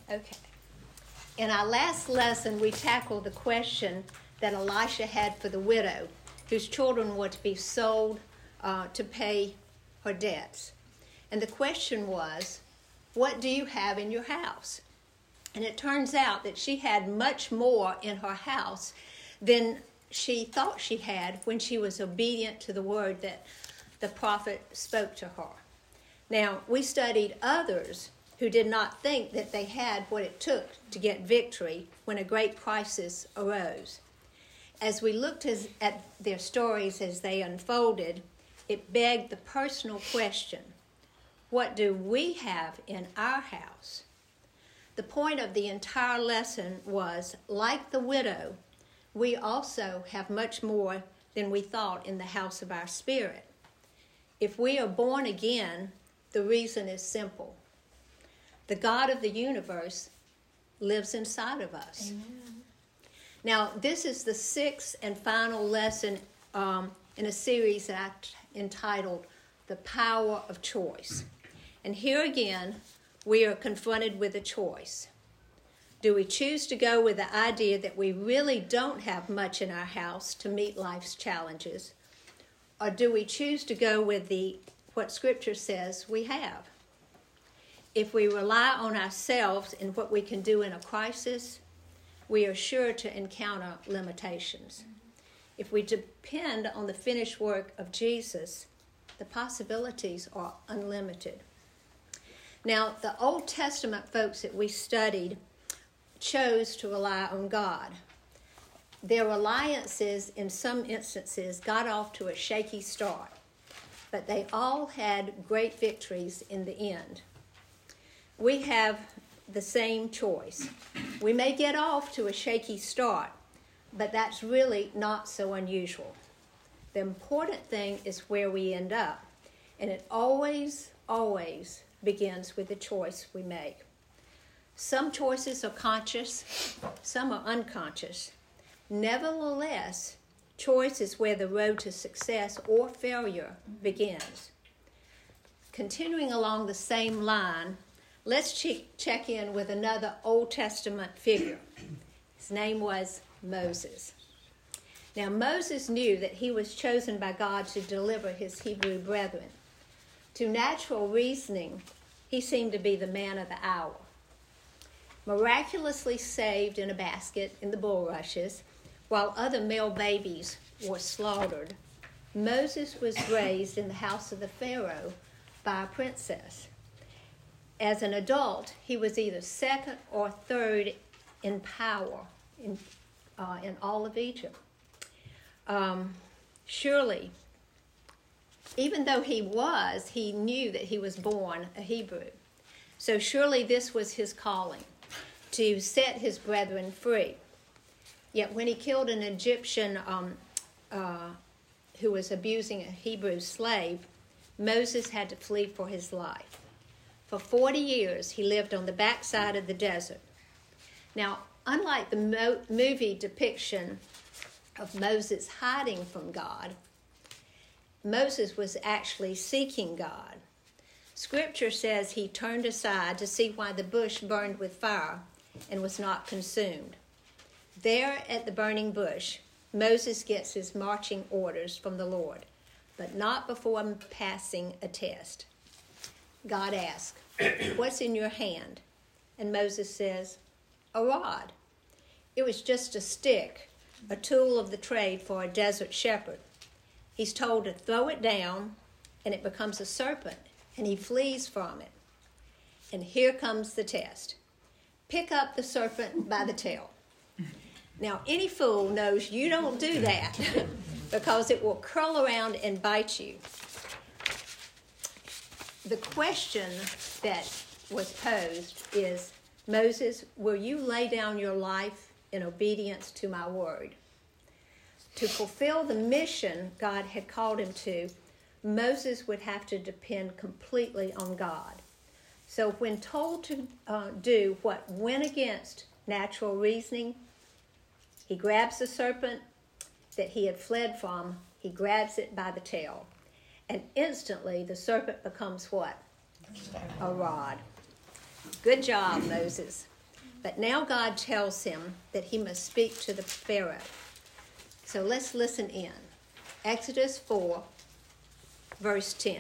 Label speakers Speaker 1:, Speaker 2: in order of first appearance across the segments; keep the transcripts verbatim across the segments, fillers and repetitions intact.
Speaker 1: Okay. In our last lesson, we tackled the question that Elisha had for the widow, whose children were to be sold uh, to pay her debts. And the question was, what do you have in your house? And it turns out that she had much more in her house than she thought she had when she was obedient to the word that the prophet spoke to her. Now, we studied others who did not think that they had what it took to get victory when a great crisis arose. As we looked as, at their stories as they unfolded, it begged the personal question, what do we have in our house? The point of the entire lesson was, like the widow, we also have much more than we thought in the house of our spirit. If we are born again, the reason is simple. The God of the universe lives inside of us. Amen. Now, this is the sixth and final lesson um, in a series that I entitled The Power of Choice. And here again, we are confronted with a choice. Do we choose to go with the idea that we really don't have much in our house to meet life's challenges? Or do we choose to go with the what Scripture says we have? If we rely on ourselves and what we can do in a crisis, we are sure to encounter limitations. If we depend on the finished work of Jesus, the possibilities are unlimited. Now, the Old Testament folks that we studied chose to rely on God. Their reliances, in some instances, got off to a shaky start, but they all had great victories in the end. We have the same choice. We may get off to a shaky start, but that's really not so unusual. The important thing is where we end up, and it always, always begins with the choice we make. Some choices are conscious, some are unconscious. Nevertheless, choice is where the road to success or failure begins. Continuing along the same line, let's check, check in with another Old Testament figure. His name was Moses. Now, Moses knew that he was chosen by God to deliver his Hebrew brethren. To natural reasoning, he seemed to be the man of the hour. Miraculously saved in a basket in the bulrushes, while other male babies were slaughtered, Moses was raised in the house of the Pharaoh by a princess. As an adult, he was either second or third in power in, uh, in all of Egypt. Um, surely, even though he was, he knew that he was born a Hebrew. So surely this was his calling, to set his brethren free. Yet when he killed an Egyptian um, uh, who was abusing a Hebrew slave, Moses had to flee for his life. For forty years, he lived on the backside of the desert. Now, unlike the mo- movie depiction of Moses hiding from God, Moses was actually seeking God. Scripture says he turned aside to see why the bush burned with fire and was not consumed. There at the burning bush, Moses gets his marching orders from the Lord, but not before passing a test. God asks, "What's in your hand?" And Moses says, "A rod." It was just a stick, a tool of the trade for a desert shepherd. He's told to throw it down, and it becomes a serpent, and he flees from it. And here comes the test. Pick up the serpent by the tail. Now, any fool knows you don't do that because it will curl around and bite you. The question that was posed is, Moses, will you lay down your life in obedience to my word? To fulfill the mission God had called him to, Moses would have to depend completely on God. So when told to uh, do what went against natural reasoning, he grabs the serpent that he had fled from, he grabs it by the tail, and instantly the serpent becomes what? A rod. Good job, Moses. But now God tells him that he must speak to the Pharaoh. So let's listen in. Exodus four, verse ten.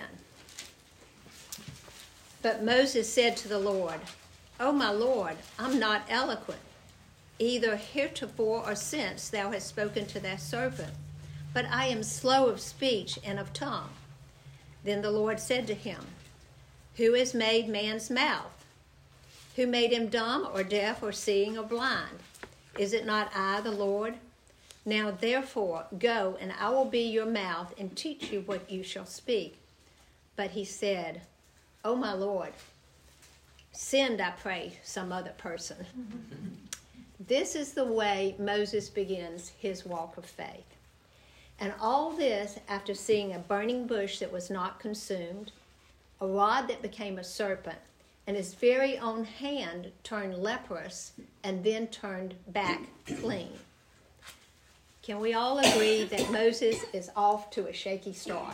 Speaker 1: But Moses said to the Lord, "O my Lord, I'm not eloquent, either heretofore or since thou hast spoken to thy servant, but I am slow of speech and of tongue." Then the Lord said to him, "Who has made man's mouth? Who made him dumb or deaf or seeing or blind? Is it not I, the Lord? Now therefore go, and I will be your mouth and teach you what you shall speak." But he said, "O my Lord, send, I pray, some other person." This is the way Moses begins his walk of faith. And all this after seeing a burning bush that was not consumed, a rod that became a serpent, and his very own hand turned leprous and then turned back clean. Can we all agree that Moses is off to a shaky start?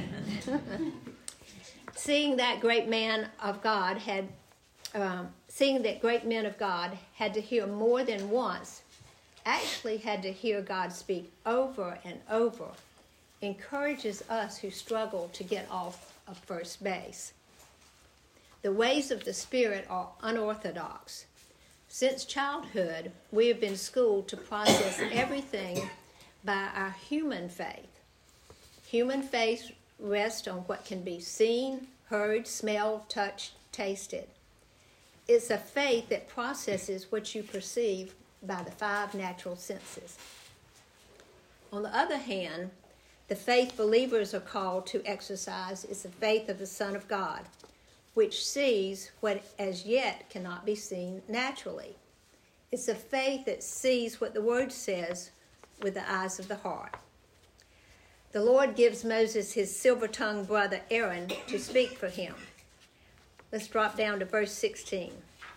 Speaker 1: Seeing that great man of God had, um, seeing that great men of God had to hear more than once, actually had to hear God speak over and over, encourages us who struggle to get off of first base. The ways of the Spirit are unorthodox. Since childhood, we have been schooled to process everything by our human faith. Human faith rests on what can be seen, heard, smelled, touched, tasted. It's a faith that processes what you perceive by the five natural senses. On the other hand, the faith believers are called to exercise is the faith of the Son of God, which sees what as yet cannot be seen naturally. It's a faith that sees what the Word says with the eyes of the heart. The Lord gives Moses his silver-tongued brother Aaron to speak for him. Let's drop down to verse sixteen.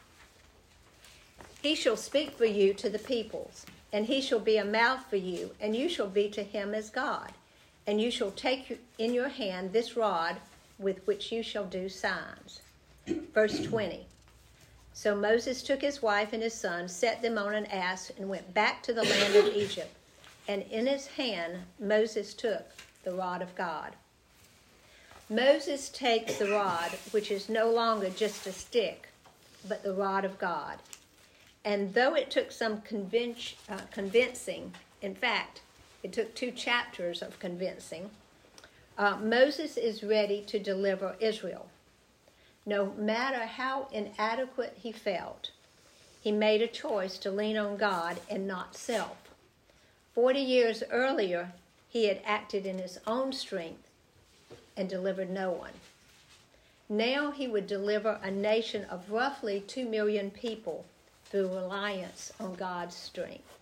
Speaker 1: "He shall speak for you to the peoples, and he shall be a mouth for you, and you shall be to him as God. And you shall take in your hand this rod with which you shall do signs." Verse twenty. "So Moses took his wife and his son, set them on an ass, and went back to the land of Egypt. And in his hand Moses took the rod of God." Moses takes the rod, which is no longer just a stick, but the rod of God. And though it took some convinc- uh, convincing, in fact, it took two chapters of convincing, uh, Moses is ready to deliver Israel. No matter how inadequate he felt, he made a choice to lean on God and not self. Forty years earlier, he had acted in his own strength and delivered no one. Now he would deliver a nation of roughly two million people through reliance on God's strength.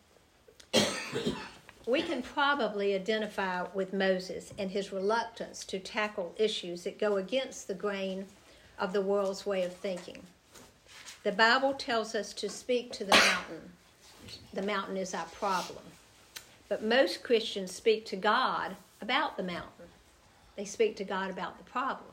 Speaker 1: We can probably identify with Moses and his reluctance to tackle issues that go against the grain of the world's way of thinking. The Bible tells us to speak to the mountain. The mountain is our problem. But most Christians speak to God about the mountain. They speak to God about the problem.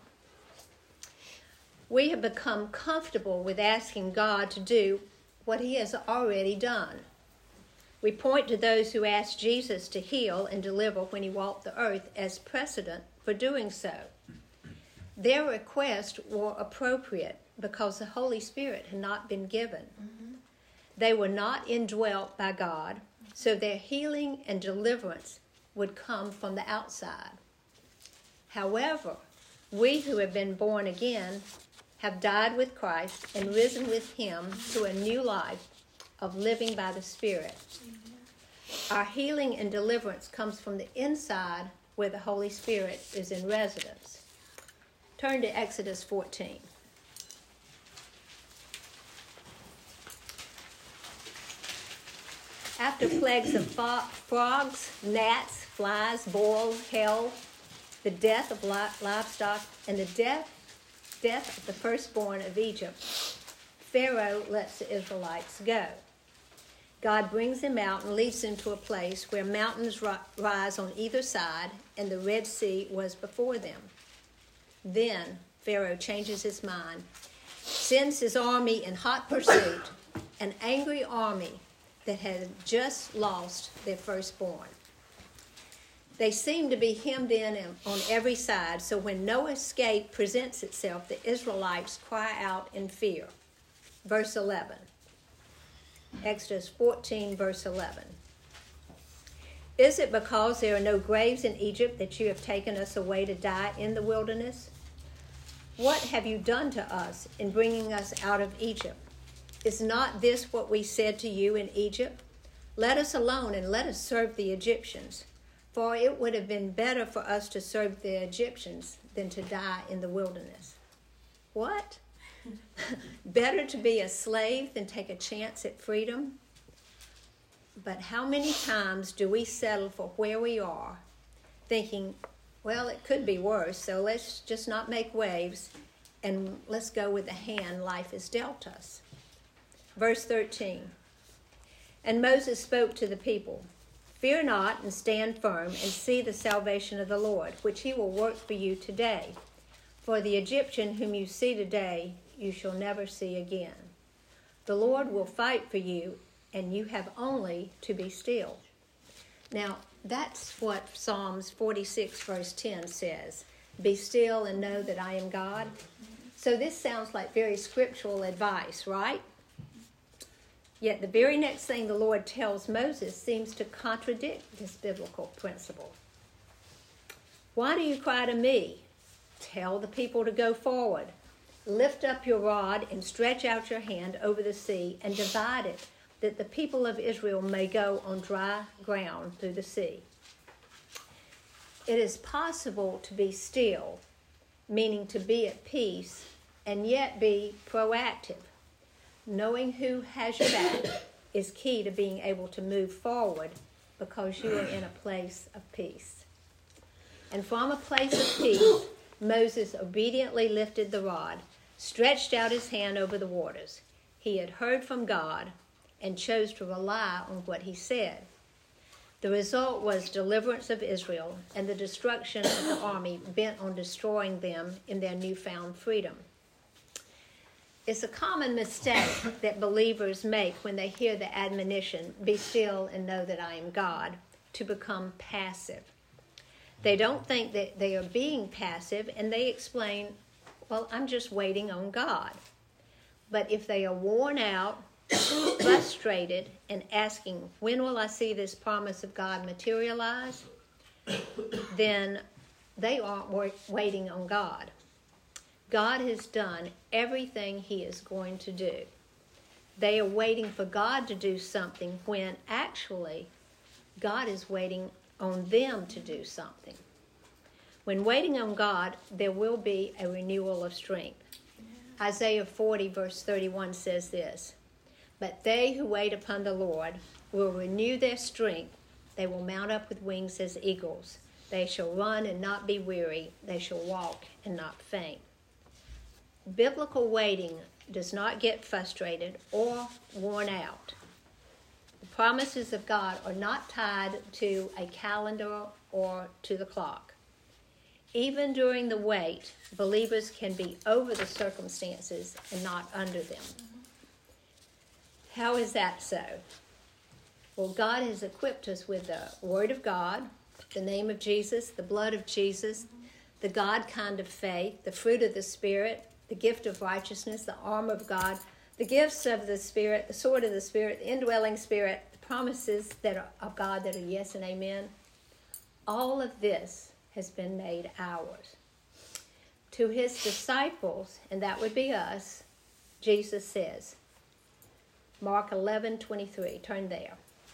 Speaker 1: We have become comfortable with asking God to do what he has already done. We point to those who asked Jesus to heal and deliver when he walked the earth as precedent for doing so. Their requests were appropriate because the Holy Spirit had not been given. Mm-hmm. They were not indwelt by God, so their healing and deliverance would come from the outside. However, we who have been born again have died with Christ and risen with him to a new life of living by the Spirit. Our healing and deliverance comes from the inside where the Holy Spirit is in residence. Turn to Exodus fourteen. After plagues of fo- frogs, gnats, flies, boils, hail, the death of li- livestock, and the death, death of the firstborn of Egypt, Pharaoh lets the Israelites go. God brings them out and leads them to a place where mountains ri- rise on either side, and the Red Sea was before them. Then Pharaoh changes his mind, sends his army in hot pursuit, an angry army that had just lost their firstborn. They seem to be hemmed in on every side, so when no escape presents itself, the Israelites cry out in fear. Verse eleven. Exodus fourteen, verse eleven. Is it because there are no graves in Egypt that you have taken us away to die in the wilderness? What have you done to us in bringing us out of Egypt? Is not this what we said to you in Egypt? Let us alone and let us serve the Egyptians. For it would have been better for us to serve the Egyptians than to die in the wilderness. What? Better to be a slave than take a chance at freedom? But how many times do we settle for where we are, thinking, well, it could be worse, so let's just not make waves, and let's go with the hand life has dealt us. Verse thirteen. And Moses spoke to the people, fear not, and stand firm, and see the salvation of the Lord, which he will work for you today. For the Egyptian whom you see today, you shall never see again. The Lord will fight for you, and you have only to be still. Now, that's what Psalms forty-six, verse ten says. Be still and know that I am God. So this sounds like very scriptural advice, right? Yet the very next thing the Lord tells Moses seems to contradict this biblical principle. Why do you cry to me? Tell the people to go forward. Lift up your rod and stretch out your hand over the sea and divide it, that the people of Israel may go on dry ground through the sea. It is possible to be still, meaning to be at peace, and yet be proactive. Knowing who has your back is key to being able to move forward because you are in a place of peace. And from a place of peace, Moses obediently lifted the rod, stretched out his hand over the waters. He had heard from God and chose to rely on what he said. The result was deliverance of Israel and the destruction of the army bent on destroying them in their newfound freedom. It's a common mistake that believers make when they hear the admonition, be still and know that I am God, to become passive. They don't think that they are being passive, and they explain, well, I'm just waiting on God. But if they are worn out, frustrated, and asking, when will I see this promise of God materialize? Then they aren't waiting on God. God has done everything he is going to do. They are waiting for God to do something when actually God is waiting on them to do something. When waiting on God, there will be a renewal of strength. Isaiah forty verse thirty-one says this, but they who wait upon the Lord will renew their strength. They will mount up with wings as eagles. They shall run and not be weary. They shall walk and not faint. Biblical waiting does not get frustrated or worn out. The promises of God are not tied to a calendar or to the clock. Even during the wait, believers can be over the circumstances and not under them. How is that so? Well, God has equipped us with the Word of God, the name of Jesus, the blood of Jesus, the God kind of faith, the fruit of the Spirit, the gift of righteousness, the armor of God, the gifts of the Spirit, the sword of the Spirit, the indwelling Spirit, the promises that are of God that are yes and amen. All of this has been made ours. To his disciples, and that would be us, Jesus says, Mark eleven twenty-three, turn there.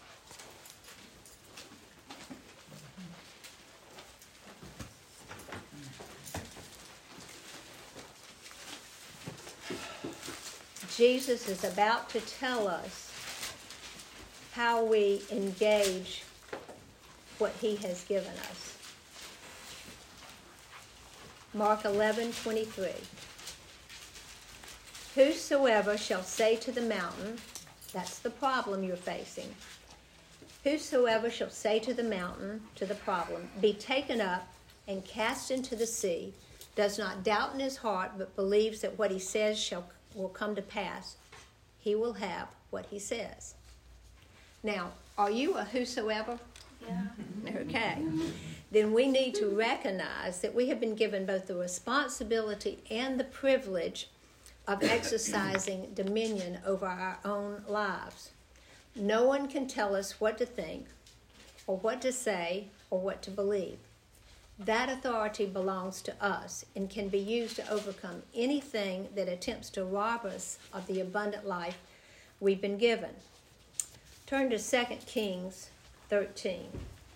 Speaker 1: Jesus is about to tell us how we engage what he has given us. Mark eleven twenty-three. Whosoever shall say to the mountain, that's the problem you're facing. Whosoever shall say to the mountain, to the problem, be taken up and cast into the sea, does not doubt in his heart, but believes that what he says shall will come to pass, he will have what he says. Now, are you a whosoever?
Speaker 2: Yeah.
Speaker 1: Okay. Then we need to recognize that we have been given both the responsibility and the privilege of exercising dominion over our own lives. No one can tell us what to think or what to say or what to believe. That authority belongs to us and can be used to overcome anything that attempts to rob us of the abundant life we've been given. Turn to Second Kings thirteen.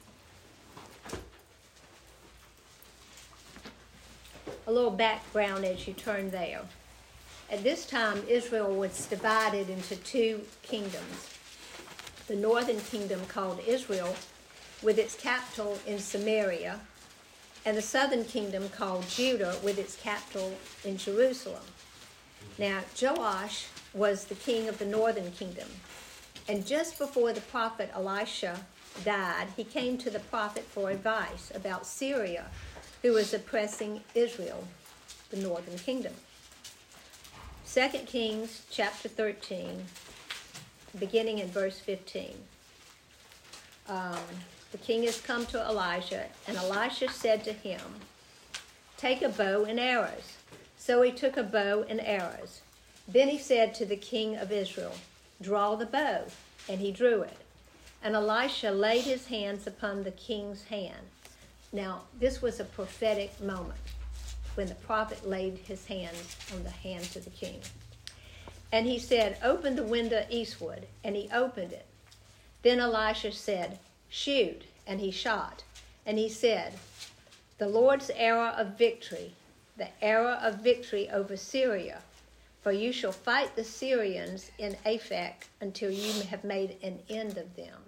Speaker 1: A little background as you turn there. At this time, Israel was divided into two kingdoms. The northern kingdom called Israel, with its capital in Samaria, and the southern kingdom called Judah, with its capital in Jerusalem. Now, Joash was the king of the northern kingdom, and just before the prophet Elisha died, he came to the prophet for advice about Syria, who was oppressing Israel, the northern kingdom. Second Kings chapter thirteen, beginning in verse fifteen. Um, the king has come to Elijah, and Elisha said to him, "Take a bow and arrows." So he took a bow and arrows. Then he said to the king of Israel, "Draw the bow." And he drew it. And Elisha laid his hands upon the king's hand. Now, this was a prophetic moment when the prophet laid his hands on the hands of the king. And he said, "Open the window eastward." And he opened it. Then Elisha said, "Shoot." And he shot. And he said, "The Lord's arrow of victory, the arrow of victory over Syria. For you shall fight the Syrians in Aphek until you have made an end of them."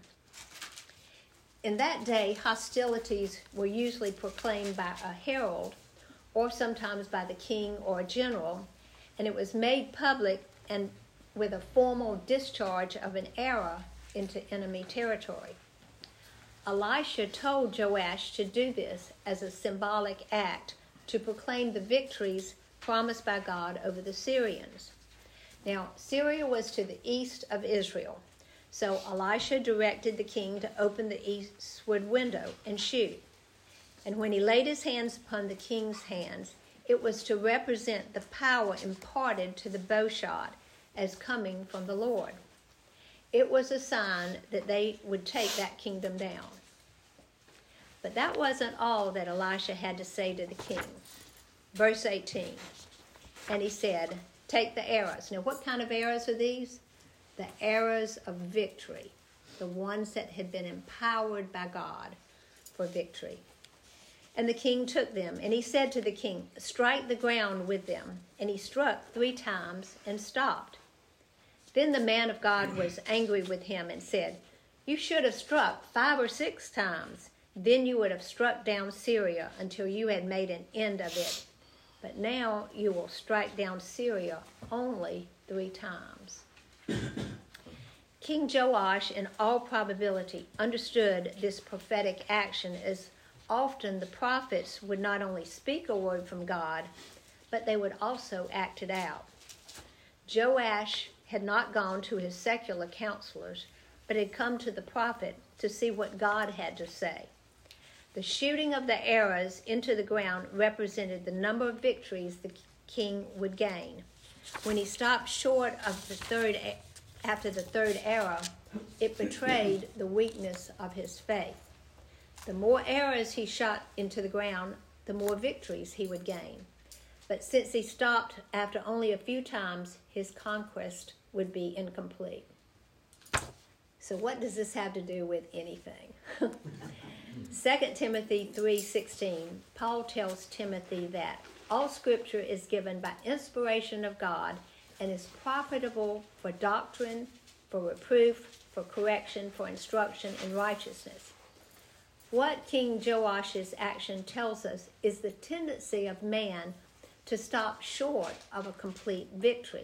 Speaker 1: In that day, hostilities were usually proclaimed by a herald, or sometimes by the king or a general, and it was made public and with a formal discharge of an arrow into enemy territory. Elisha told Joash to do this as a symbolic act to proclaim the victories promised by God over the Syrians. Now, Syria was to the east of Israel, so Elisha directed the king to open the eastward window and shoot. And when he laid his hands upon the king's hands, it was to represent the power imparted to the bowshot as coming from the Lord. It was a sign that they would take that kingdom down. But that wasn't all that Elisha had to say to the king. Verse eighteen, and he said, "Take the arrows." Now, what kind of arrows are these? The arrows of victory, the ones that had been empowered by God for victory. And the king took them, and he said to the king, "Strike the ground with them." And he struck three times and stopped. Then the man of God was angry with him and said, "You should have struck five or six times. Then you would have struck down Syria until you had made an end of it. But now you will strike down Syria only three times." King Joash, in all probability, understood this prophetic action, as often the prophets would not only speak a word from God, but they would also act it out. Joash had not gone to his secular counselors, but had come to the prophet to see what God had to say. The shooting of the arrows into the ground represented the number of victories the king would gain. When he stopped short of the third, after the third arrow, it betrayed the weakness of his faith. The more arrows he shot into the ground, the more victories he would gain. But since he stopped after only a few times, his conquest would be incomplete. So what does this have to do with anything? Second Timothy three sixteen, Paul tells Timothy that all scripture is given by inspiration of God and is profitable for doctrine, for reproof, for correction, for instruction in righteousness. What King Joash's action tells us is the tendency of man to stop short of a complete victory.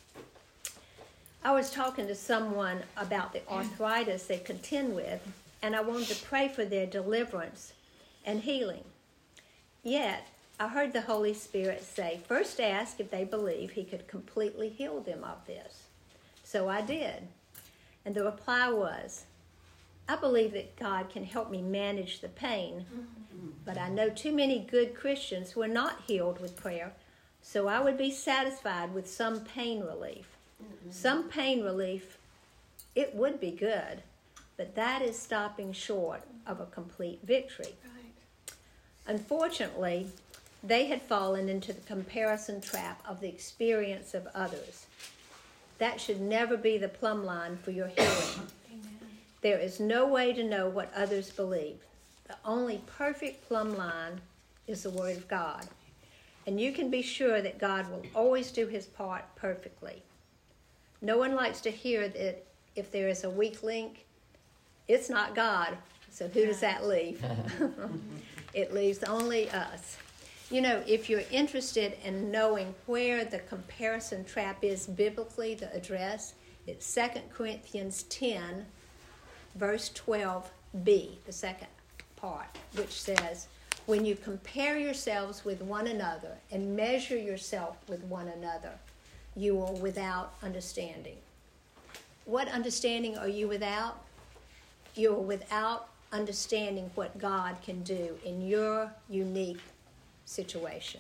Speaker 1: I was talking to someone about the arthritis they contend with, and I wanted to pray for their deliverance and healing. Yet, I heard the Holy Spirit say, first ask if they believe he could completely heal them of this. So So I did. And the reply was, I believe that God can help me manage the pain, but I know too many good Christians who are not healed with prayer, so I would be satisfied with some pain relief. Mm-hmm. Some pain relief, it would be good, but that is stopping short of a complete victory. Right. Unfortunately, they had fallen into the comparison trap of the experience of others. That should never be the plumb line for your healing. There is no way to know what others believe. The only perfect plumb line is the Word of God. And you can be sure that God will always do his part perfectly. No one likes to hear that if there is a weak link, it's not God. So who does that leave? It leaves only us. You know, if you're interested in knowing where the comparison trap is biblically, the address, it's Second Corinthians ten, verse twelve b, the second part, which says, when you compare yourselves with one another and measure yourself with one another, you are without understanding. What understanding are you without? You are without understanding what God can do in your unique situation.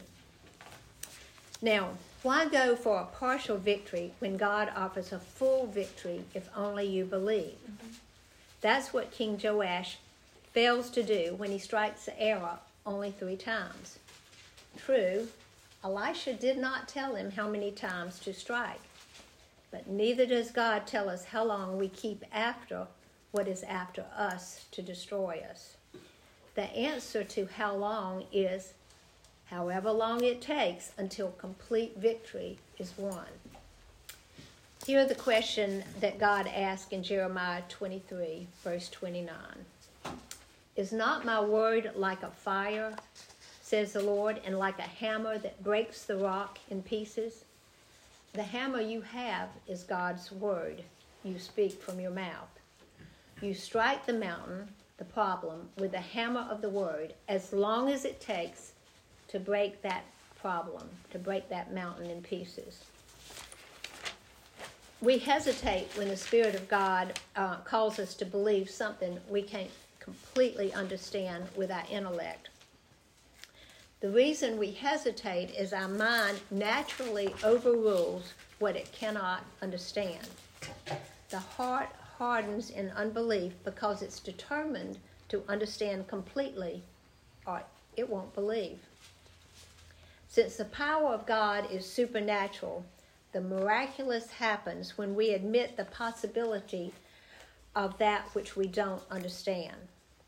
Speaker 1: Now, why go for a partial victory when God offers a full victory if only you believe? Mm-hmm. That's what King Joash fails to do when he strikes the arrow only three times. True, Elisha did not tell him how many times to strike, but neither does God tell us how long we keep after what is after us to destroy us. The answer to how long is however long it takes until complete victory is won. Hear the question that God asked in Jeremiah twenty-three, verse twenty-nine. Is not my word like a fire, says the Lord, and like a hammer that breaks the rock in pieces? The hammer you have is God's word you speak from your mouth. You strike the mountain, the problem, with the hammer of the word as long as it takes to break that problem, to break that mountain in pieces. We hesitate when the Spirit of God uh, calls us to believe something we can't completely understand with our intellect. The reason we hesitate is our mind naturally overrules what it cannot understand. The heart hardens in unbelief because it's determined to understand completely, or it won't believe. Since the power of God is supernatural, the miraculous happens when we admit the possibility of that which we don't understand.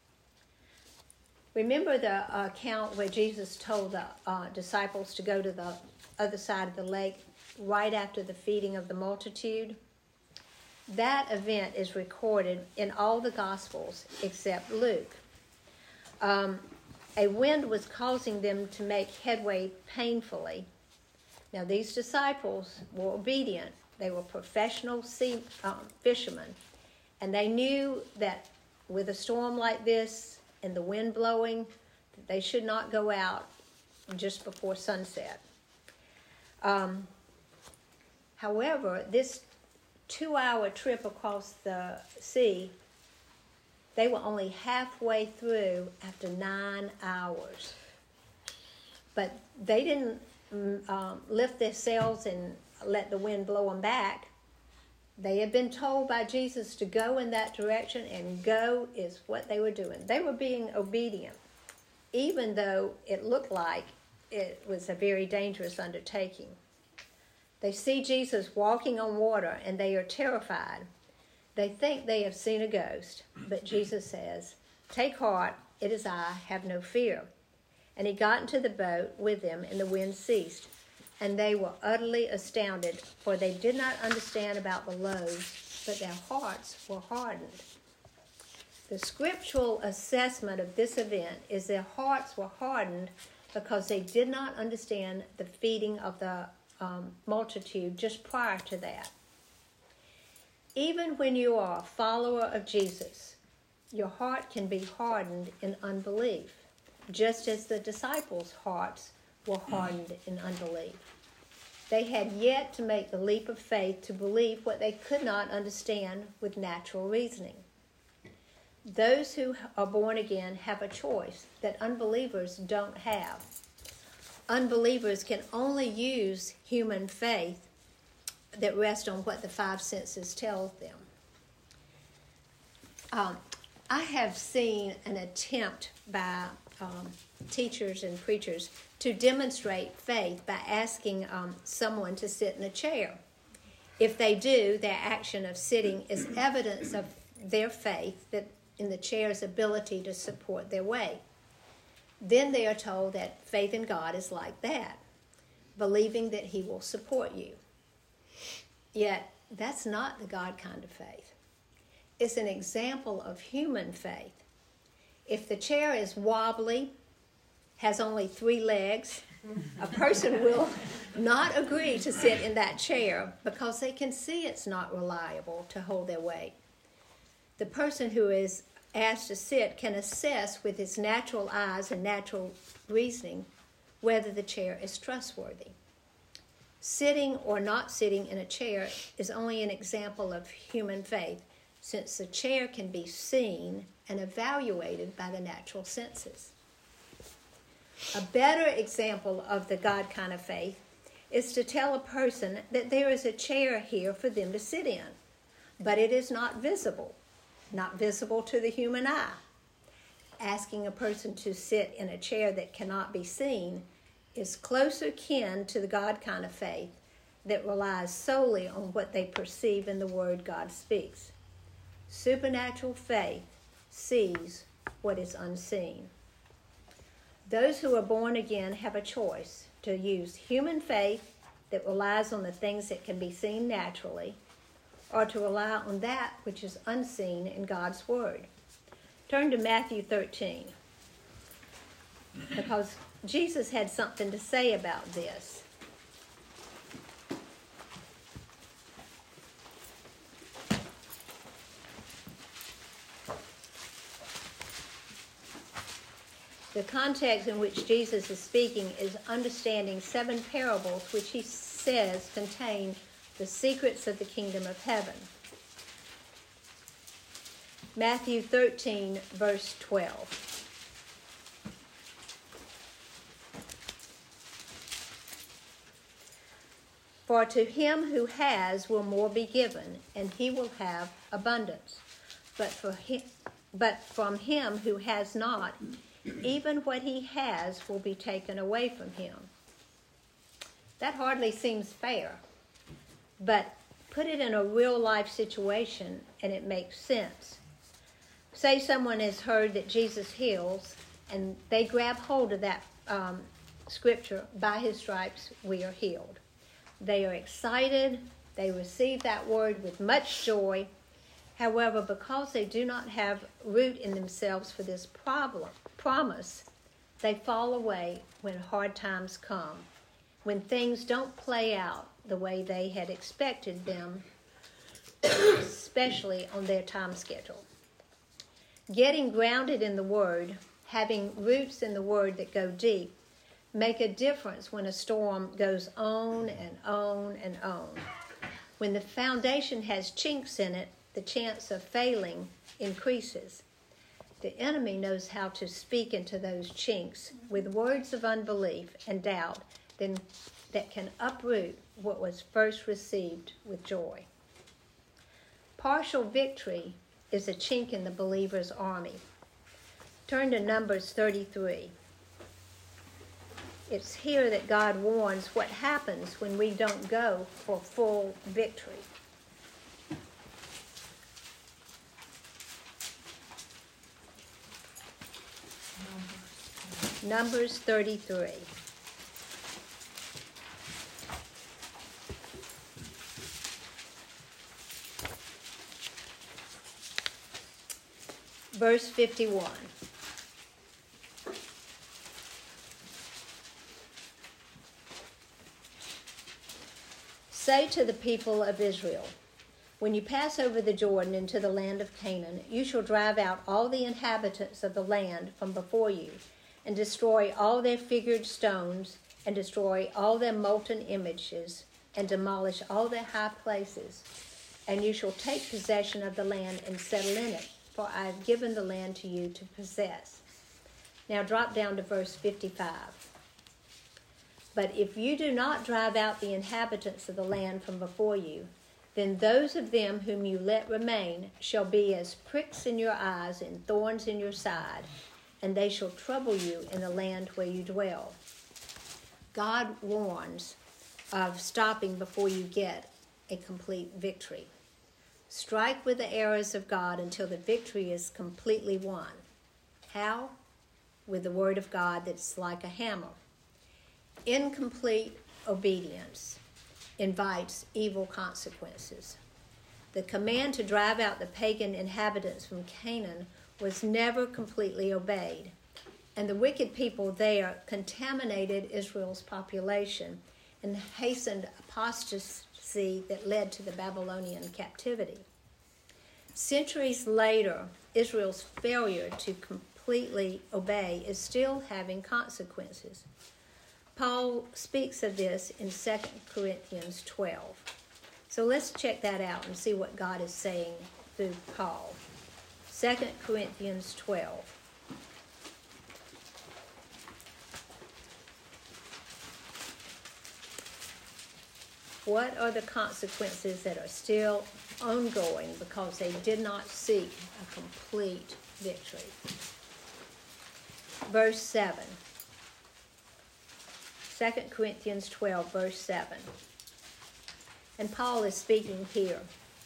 Speaker 1: Remember the uh, account where Jesus told the uh, disciples to go to the other side of the lake right after the feeding of the multitude? That event is recorded in all the Gospels except Luke. Um, a wind was causing them to make headway painfully. Now, these disciples were obedient. They were professional sea, um, fishermen, and they knew that with a storm like this and the wind blowing, they should not go out just before sunset. Um, however, this two-hour trip across the sea, they were only halfway through after nine hours. But they didn't um, lift their sails and let the wind blow them back. They had been told by Jesus to go in that direction, and go is what they were doing. They were being obedient, even though it looked like it was a very dangerous undertaking. They see Jesus walking on water, and they are terrified. They think they have seen a ghost, but Jesus says, "Take heart, it is I, have no fear." And he got into the boat with them, and the wind ceased. And they were utterly astounded, for they did not understand about the loaves, but their hearts were hardened. The scriptural assessment of this event is their hearts were hardened because they did not understand the feeding of the um, multitude just prior to that. Even when you are a follower of Jesus, your heart can be hardened in unbelief, just as the disciples' hearts were hardened in unbelief. They had yet to make the leap of faith to believe what they could not understand with natural reasoning. Those who are born again have a choice that unbelievers don't have. Unbelievers can only use human faith that rests on what the five senses tell them. Um, I have seen an attempt by um, teachers and preachers to demonstrate faith by asking um, someone to sit in a chair. If they do, their action of sitting is evidence of their faith that in the chair's ability to support their weight. Then they are told that faith in God is like that, believing that he will support you. Yet, that's not the God kind of faith. It's an example of human faith. If the chair is wobbly, has only three legs, a person will not agree to sit in that chair because they can see it's not reliable to hold their weight. The person who is asked to sit can assess with his natural eyes and natural reasoning whether the chair is trustworthy. Sitting or not sitting in a chair is only an example of human faith, since the chair can be seen and evaluated by the natural senses. A better example of the God kind of faith is to tell a person that there is a chair here for them to sit in, but it is not visible, not visible to the human eye. Asking a person to sit in a chair that cannot be seen is closer kin to the God kind of faith that relies solely on what they perceive in the word God speaks. Supernatural faith sees what is unseen. Those who are born again have a choice to use human faith that relies on the things that can be seen naturally, or to rely on that which is unseen in God's word. Turn to Matthew thirteen, because Jesus had something to say about this. The context in which Jesus is speaking is understanding seven parables which he says contain the secrets of the kingdom of heaven. Matthew thirteen, verse twelve. For to him who has will more be given, and he will have abundance. But for him, but from him who has not, even what he has will be taken away from him. That hardly seems fair, but put it in a real-life situation and it makes sense. Say someone has heard that Jesus heals, and they grab hold of that um, scripture, by his stripes we are healed. They are excited, they receive that word with much joy. However, because they do not have root in themselves for this problem, promise, they fall away when hard times come, when things don't play out the way they had expected them, especially on their time schedule. Getting grounded in the Word, having roots in the Word that go deep, make a difference when a storm goes on and on and on. When the foundation has chinks in it, the chance of failing increases. The enemy knows how to speak into those chinks with words of unbelief and doubt then that can uproot what was first received with joy. Partial victory is a chink in the believer's army. Turn to Numbers thirty-three. It's here that God warns what happens when we don't go for full victory. Numbers thirty-three. Verse fifty-one. Say to the people of Israel, when you pass over the Jordan into the land of Canaan, you shall drive out all the inhabitants of the land from before you, and destroy all their figured stones and destroy all their molten images, and demolish all their high places. And you shall take possession of the land and settle in it, for I have given the land to you to possess. Now drop down to verse fifty-five. But if you do not drive out the inhabitants of the land from before you, then those of them whom you let remain shall be as pricks in your eyes and thorns in your side, and they shall trouble you in the land where you dwell. God warns of stopping before you get a complete victory. Strike with the arrows of God until the victory is completely won. How? With the word of God that's like a hammer. Incomplete obedience invites evil consequences. The command to drive out the pagan inhabitants from Canaan was never completely obeyed, and the wicked people there contaminated Israel's population and hastened apostasy that led to the Babylonian captivity. Centuries later, Israel's failure to completely obey is still having consequences. Paul speaks of this in Second Corinthians twelve. So let's check that out and see what God is saying through Paul. Second Corinthians twelve. What are the consequences that are still ongoing because they did not seek a complete victory? Verse seven. Second Corinthians twelve, verse seven. And Paul is speaking here.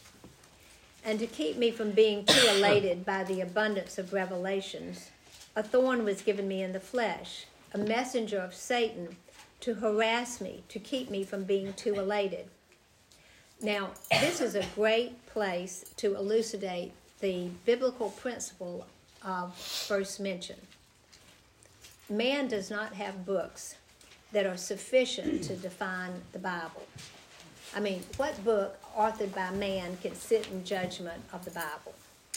Speaker 1: And to keep me from being too elated by the abundance of revelations, a thorn was given me in the flesh, a messenger of Satan, to harass me, to keep me from being too elated. Now, this is a great place to elucidate the biblical principle of first mention. Man does not have books that are sufficient to define the Bible. I mean, what book authored by man can sit in judgment of the Bible?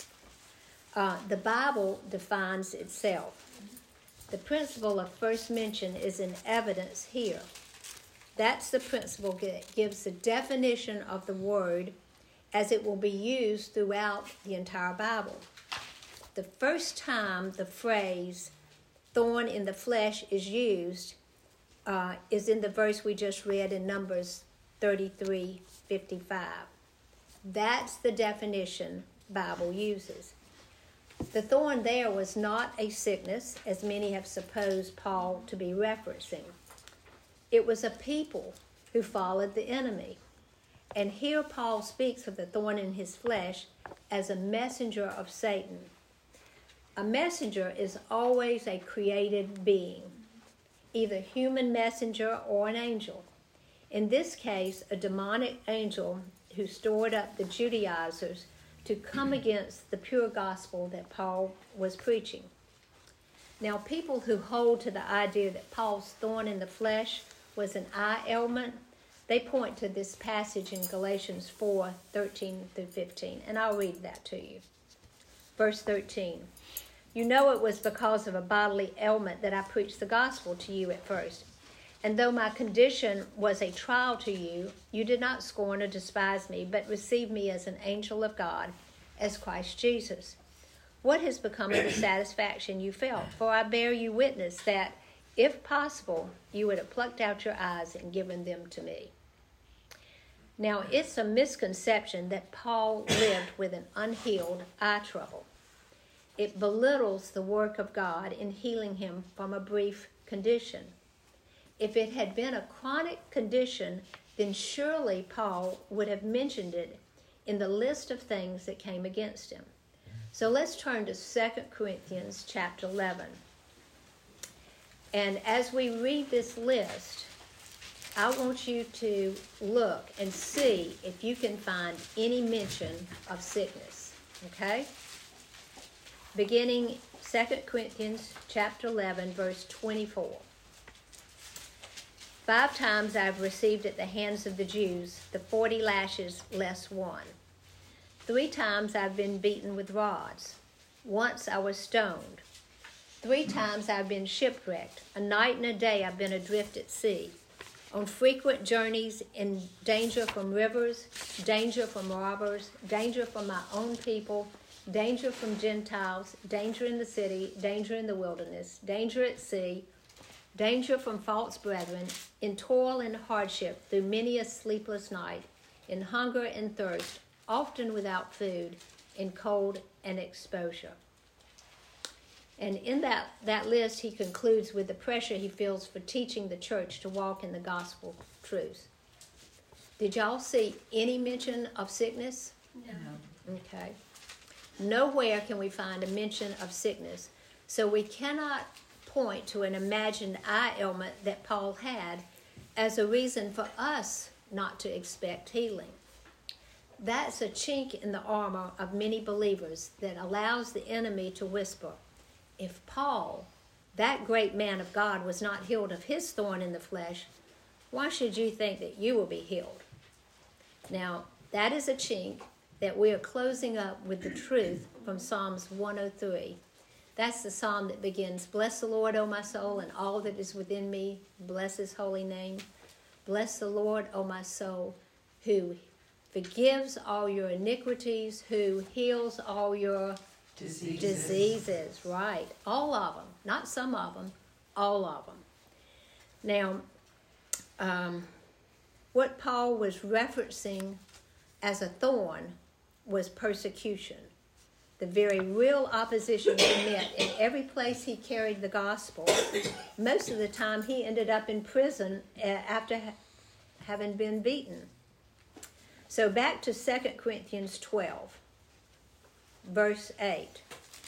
Speaker 1: Uh, the Bible defines itself. The principle of first mention is in evidence here. That's the principle that gives the definition of the word as it will be used throughout the entire Bible. The first time the phrase thorn in the flesh is used uh, is in the verse we just read in Numbers thirty-three fifty-five. That's the definition Bible uses. The thorn there was not a sickness, as many have supposed Paul to be referencing. It was a people who followed the enemy. And here Paul speaks of the thorn in his flesh as a messenger of Satan. A messenger is always a created being, either human messenger or an angel. In this case, a demonic angel who stored up the Judaizers to come against the pure gospel that Paul was preaching. Now, people who hold to the idea that Paul's thorn in the flesh was an eye ailment, they point to this passage in Galatians four, thirteen through fifteen, and I'll read that to you. Verse thirteen, you know it was because of a bodily ailment that I preached the gospel to you at first. And though my condition was a trial to you, you did not scorn or despise me, but received me as an angel of God, as Christ Jesus. What has become of the satisfaction you felt? For I bear you witness that, if possible, you would have plucked out your eyes and given them to me. Now, it's a misconception that Paul lived with an unhealed eye trouble. It belittles the work of God in healing him from a brief condition. If it had been a chronic condition, then surely Paul would have mentioned it in the list of things that came against him. So let's turn to Second Corinthians chapter eleven. And as we read this list, I want you to look and see if you can find any mention of sickness, okay? Beginning Second Corinthians chapter eleven, verse twenty-four. Five times I have received at the hands of the Jews the forty lashes less one. Three times I have been beaten with rods. Once I was stoned. Three times I've been shipwrecked. A night and a day I've been adrift at sea. On frequent journeys, in danger from rivers, danger from robbers, danger from my own people, danger from Gentiles, danger in the city, danger in the wilderness, danger at sea, danger from false brethren, in toil and hardship through many a sleepless night, in hunger and thirst, often without food, in cold and exposure. And in that, that list, he concludes with the pressure he feels for teaching the church to walk in the gospel truth. Did y'all see any mention of sickness?
Speaker 2: No.
Speaker 1: Okay. Nowhere can we find a mention of sickness, so we cannot point to an imagined eye ailment that Paul had as a reason for us not to expect healing. That's a chink in the armor of many believers that allows the enemy to whisper, if Paul, that great man of God, was not healed of his thorn in the flesh, why should you think that you will be healed? Now, that is a chink that we are closing up with the truth from Psalms one oh three. That's the psalm that begins, bless the Lord, O my soul, and all that is within me, bless his holy name. Bless the Lord, O my soul, who forgives all your iniquities, who heals all your
Speaker 2: Diseases.
Speaker 1: diseases. Right, all of them, not some of them, all of them. Now, um, what Paul was referencing as a thorn was persecution, the very real opposition he met in every place he carried the gospel. Most of the time he ended up in prison after ha- having been beaten. So back to Second Corinthians twelve, verse eight.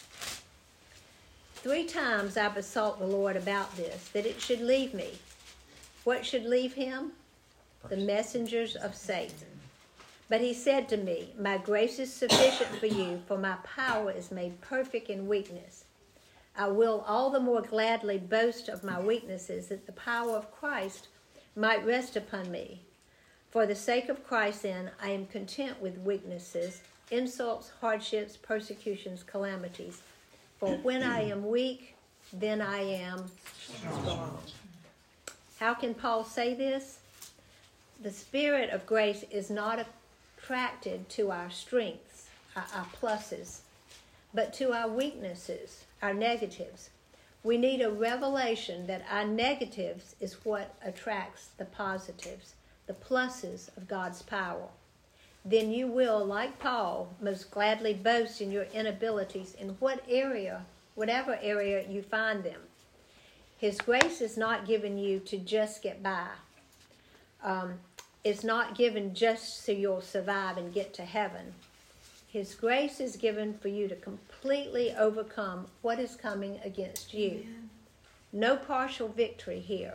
Speaker 1: Three times I besought the Lord about this, that it should leave me. What should leave him? The messengers of Satan. But he said to me, my grace is sufficient for you, for my power is made perfect in weakness. I will all the more gladly boast of my weaknesses, that the power of Christ might rest upon me. For the sake of Christ, then, I am content with weaknesses, insults, hardships, persecutions, calamities. For when I am weak, then I am strong. How can Paul say this? The Spirit of grace is not attracted to our strengths, our, our pluses, but to our weaknesses, our negatives. We need a revelation that our negatives is what attracts the positives, the pluses of God's power. Then you will, like Paul, most gladly boast in your inabilities in what area, whatever area you find them. His grace is not given you to just get by. Um, it's not given just so you'll survive and get to heaven. His grace is given for you to completely overcome what is coming against you. Amen. No partial victory here.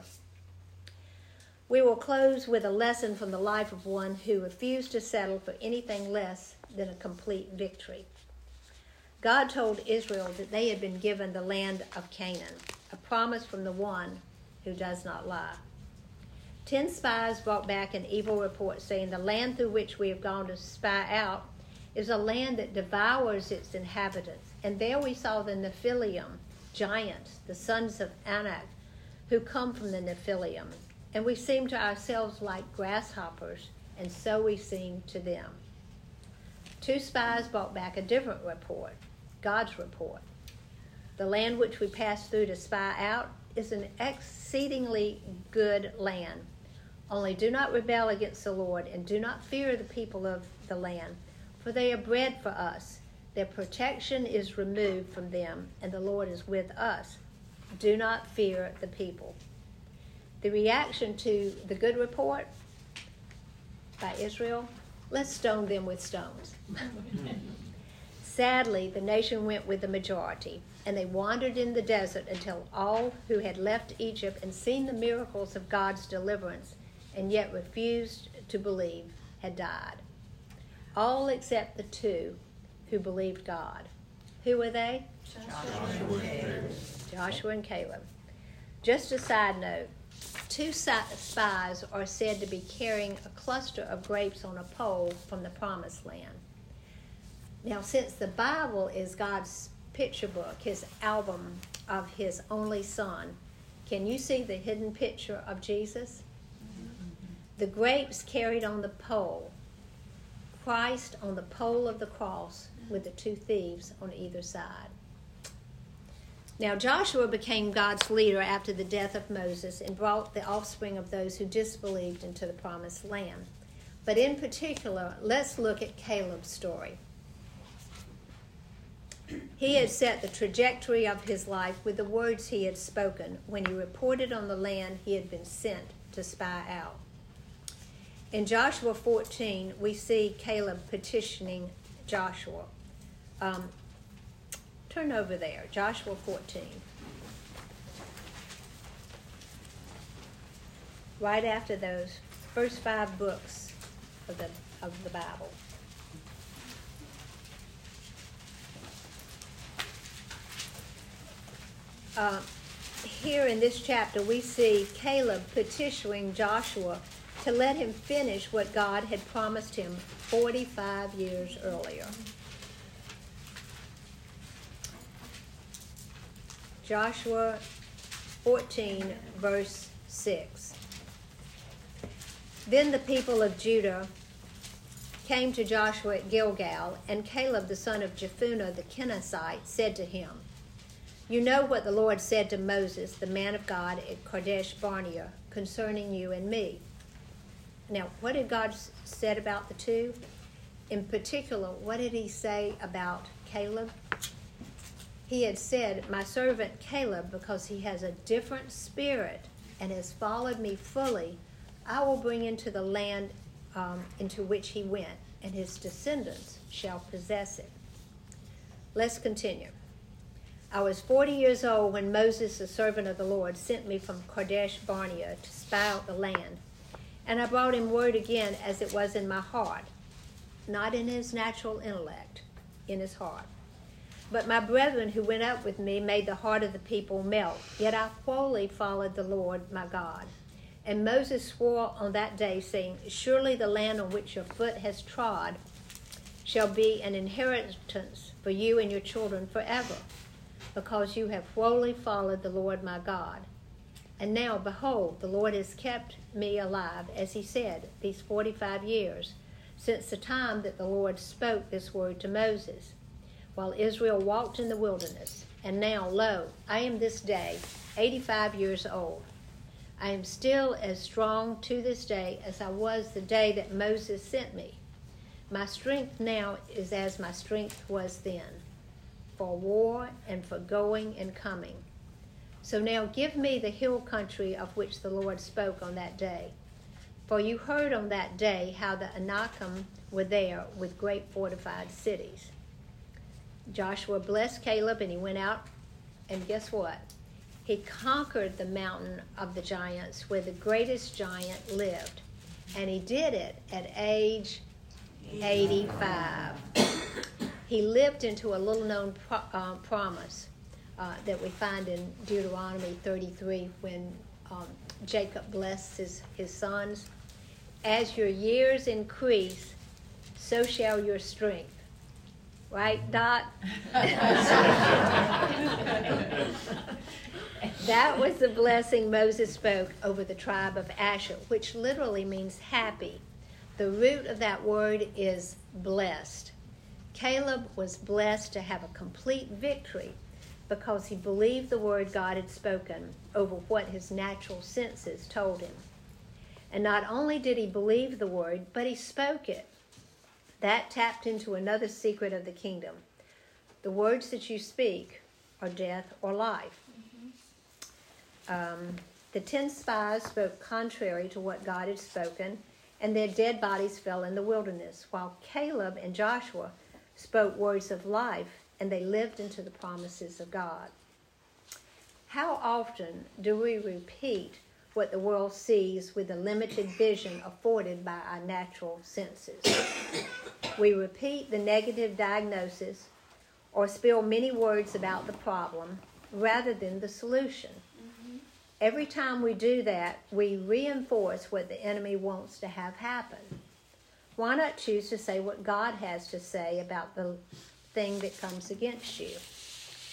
Speaker 1: We will close with a lesson from the life of one who refused to settle for anything less than a complete victory. God told Israel that they had been given the land of Canaan, a promise from the one who does not lie. Ten spies brought back an evil report saying the land through which we have gone to spy out is a land that devours its inhabitants. And there we saw the Nephilim, giants, the sons of Anak, who come from the Nephilim. And we seem to ourselves like grasshoppers, and so we seem to them. Two spies brought back a different report, God's report. The land which we passed through to spy out is an exceedingly good land. Only do not rebel against the Lord, and do not fear the people of the land, for they are bread for us. Their protection is removed from them, and the Lord is with us. Do not fear the people. The reaction to the good report by Israel, let's stone them with stones. Sadly, the nation went with the majority, and they wandered in the desert until all who had left Egypt and seen the miracles of God's deliverance and yet refused to believe had died. All except the two who believed God. Who were they?
Speaker 2: Joshua and Caleb.
Speaker 1: Joshua and Caleb. Just a side note, two spies are said to be carrying a cluster of grapes on a pole from the Promised Land. Now, since the Bible is God's picture book, his album of his only Son. Can you see the hidden picture of Jesus? The grapes carried on the pole, Christ on the pole of the cross with the two thieves on either side. Now Joshua became God's leader after the death of Moses and brought the offspring of those who disbelieved into the promised land. But in particular, let's look at Caleb's story. He had set the trajectory of his life with the words he had spoken when he reported on the land he had been sent to spy out. In Joshua fourteen, we see Caleb petitioning Joshua. Um, turn over there, Joshua fourteen. Right after those first five books of the of the Bible. Uh, here in this chapter, we see Caleb petitioning Joshua to let him finish what God had promised him forty-five years earlier. Joshua fourteen, verse six. Then the people of Judah came to Joshua at Gilgal, and Caleb the son of Jephunneh the Kenizzite said to him, "You know what the Lord said to Moses, the man of God, at Kadesh Barnea, concerning you and me." Now, what did God said about the two? In particular, what did he say about Caleb? He had said, "My servant Caleb, because he has a different spirit and has followed me fully, I will bring into the land um, into which he went, and his descendants shall possess it." Let's continue. "I was forty years old when Moses, the servant of the Lord, sent me from Kadesh Barnea to spy out the land. And I brought him word again as it was in my heart, not in his natural intellect, in his heart. But my brethren who went up with me made the heart of the people melt. Yet I wholly followed the Lord my God. And Moses swore on that day, saying, Surely the land on which your foot has trod shall be an inheritance for you and your children forever, because you have wholly followed the Lord my God. And now, behold, the Lord has kept me alive, as he said, these forty-five years, since the time that the Lord spoke this word to Moses, while Israel walked in the wilderness. And now, lo, I am this day eighty-five years old. I am still as strong to this day as I was the day that Moses sent me. My strength now is as my strength was then, for war and for going and coming. So now give me the hill country of which the Lord spoke on that day. For you heard on that day how the Anakim were there with great fortified cities." Joshua blessed Caleb, and he went out, and guess what? He conquered the mountain of the giants where the greatest giant lived. And he did it at age eighty-five. He lived into a little-known pro- uh, promise uh, that we find in Deuteronomy thirty-three when um, Jacob blessed his, his sons. "As your years increase, so shall your strength." Right, Dot? That was the blessing Moses spoke over the tribe of Asher, which literally means happy. The root of that word is blessed. Caleb was blessed to have a complete victory because he believed the word God had spoken over what his natural senses told him. And not only did he believe the word, but he spoke it. That tapped into another secret of the kingdom. The words that you speak are death or life. Um, the ten spies spoke contrary to what God had spoken, and their dead bodies fell in the wilderness, while Caleb and Joshua spoke words of life, and they lived into the promises of God. How often do we repeat what the world sees with the limited vision afforded by our natural senses? We repeat the negative diagnosis or spill many words about the problem rather than the solution. Mm-hmm. Every time we do that, we reinforce what the enemy wants to have happen. Why not choose to say what God has to say about the thing that comes against you?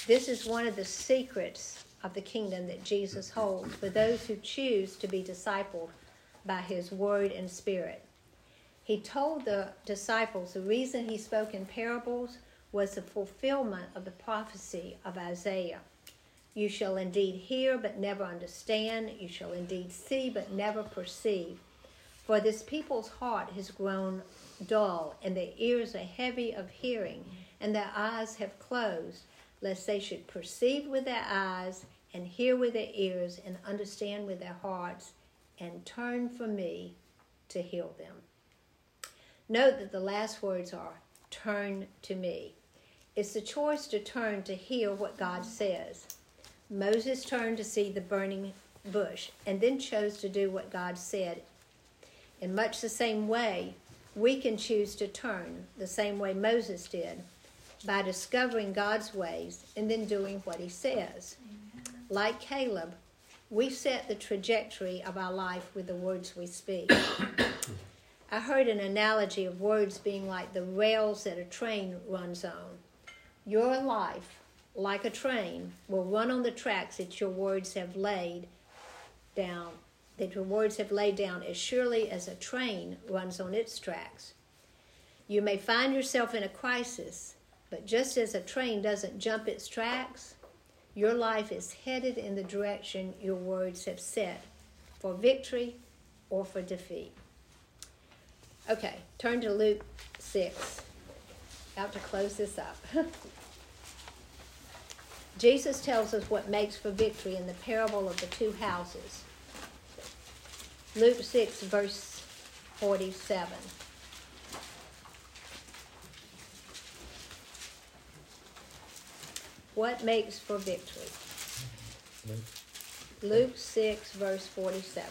Speaker 1: This is one of the secrets of the kingdom that Jesus holds for those who choose to be discipled by his word and spirit. He told the disciples the reason he spoke in parables was the fulfillment of the prophecy of Isaiah. You shall indeed hear, but never understand. You shall indeed see, but never perceive. For this people's heart has grown dull, and their ears are heavy of hearing, and their eyes have closed, lest they should perceive with their eyes, and hear with their ears, and understand with their hearts, and turn from me to heal them. Note that the last words are, turn to me. It's the choice to turn to hear what God says. Moses turned to see the burning bush, and then chose to do what God said. In much the same way, we can choose to turn the same way Moses did, by discovering God's ways and then doing what he says. Amen. Like Caleb, we set the trajectory of our life with the words we speak. I heard an analogy of words being like the rails that a train runs on. Your life, like a train, will run on the tracks that your words have laid down, that your words have laid down as surely as a train runs on its tracks. You may find yourself in a crisis, but just as a train doesn't jump its tracks, your life is headed in the direction your words have set, for victory or for defeat. Okay, turn to Luke six. About to close this up. Jesus tells us what makes for victory in the parable of the two houses. Luke six, verse forty-seven. What makes for victory? Luke six, verse forty-seven.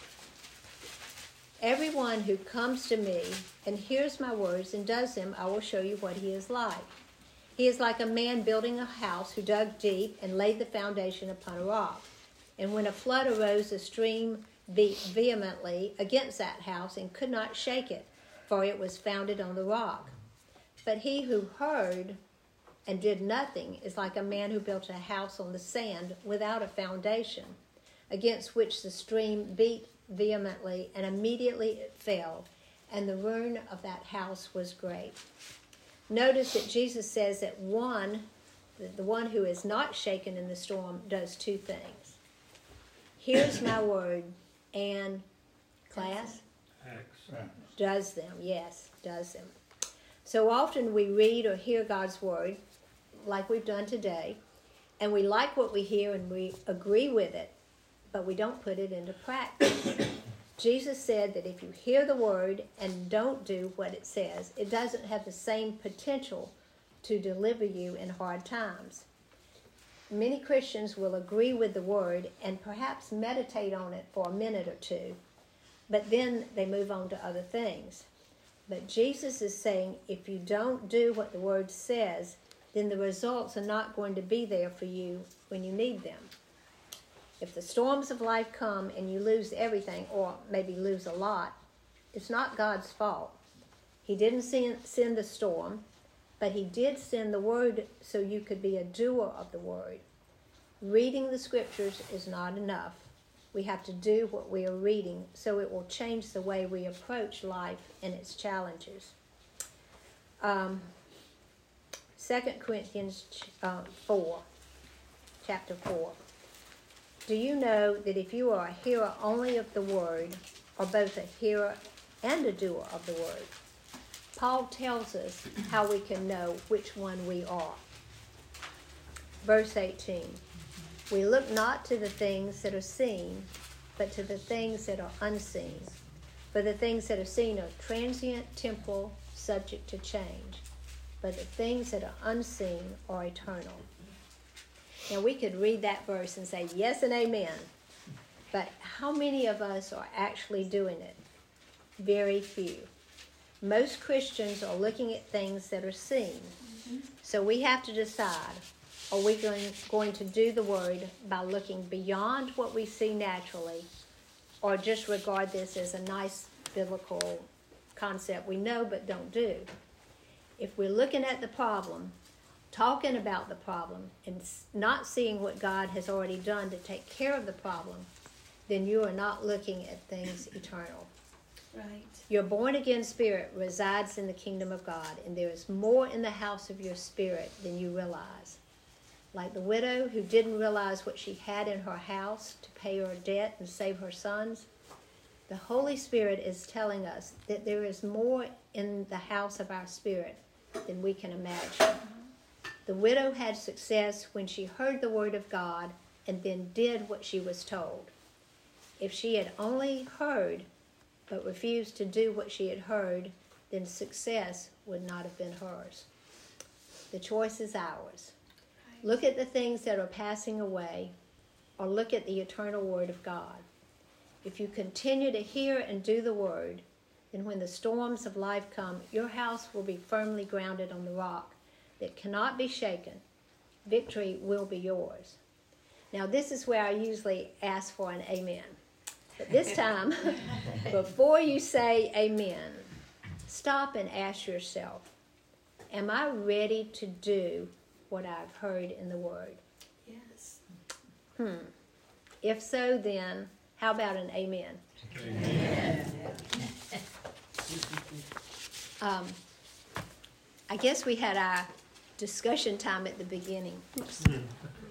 Speaker 1: Everyone who comes to me and hears my words and does them, I will show you what he is like. He is like a man building a house who dug deep and laid the foundation upon a rock. And when a flood arose, the stream beat vehemently against that house and could not shake it, for it was founded on the rock. But he who heard and did nothing is like a man who built a house on the sand without a foundation, against which the stream beat vehemently, and immediately it fell, and the ruin of that house was great. Notice that Jesus says that one, that the one who is not shaken in the storm, does two things. Here's my word, and class?
Speaker 2: Acts.
Speaker 1: Does them, yes, does them. So often we read or hear God's word, like we've done today, and we like what we hear and we agree with it, but we don't put it into practice. Jesus said that if you hear the word and don't do what it says, it doesn't have the same potential to deliver you in hard times. Many Christians will agree with the word and perhaps meditate on it for a minute or two, but then they move on to other things. But Jesus is saying if you don't do what the word says, then the results are not going to be there for you when you need them. If the storms of life come and you lose everything, or maybe lose a lot, it's not God's fault. He didn't send, send the storm, but he did send the word so you could be a doer of the word. Reading the scriptures is not enough. We have to do what we are reading so it will change the way we approach life and its challenges. Um, Second Corinthians uh, four, chapter four. Do you know that if you are a hearer only of the word, or both a hearer and a doer of the word, Paul tells us how we can know which one we are. Verse eighteen. We look not to the things that are seen, but to the things that are unseen. For the things that are seen are transient, temporal, subject to change. But the things that are unseen are eternal. Now we could read that verse and say yes and amen. But how many of us are actually doing it? Very few. Most Christians are looking at things that are seen. Mm-hmm. So we have to decide, are we going, going to do the word by looking beyond what we see naturally, or just regard this as a nice biblical concept we know but don't do? If we're looking at the problem, talking about the problem and not seeing what God has already done to take care of the problem, then you are not looking at things eternal.
Speaker 2: Right.
Speaker 1: Your born-again spirit resides in the kingdom of God, and there is more in the house of your spirit than you realize. Like the widow who didn't realize what she had in her house to pay her debt and save her sons, the Holy Spirit is telling us that there is more in the house of our spirit than we can imagine. The widow had success when she heard the word of God and then did what she was told. If she had only heard but refused to do what she had heard, then success would not have been hers. The choice is ours. Look at the things that are passing away, or look at the eternal word of God. If you continue to hear and do the word, then when the storms of life come, your house will be firmly grounded on the rock that cannot be shaken. Victory will be yours. Now, this is where I usually ask for an amen. But this time, before you say amen, stop and ask yourself, am I ready to do what I've heard in the Word?
Speaker 2: Yes.
Speaker 1: Hmm. If so, then, how about an amen?
Speaker 2: Amen.
Speaker 1: Um, I guess we had our discussion time at the beginning. Oops.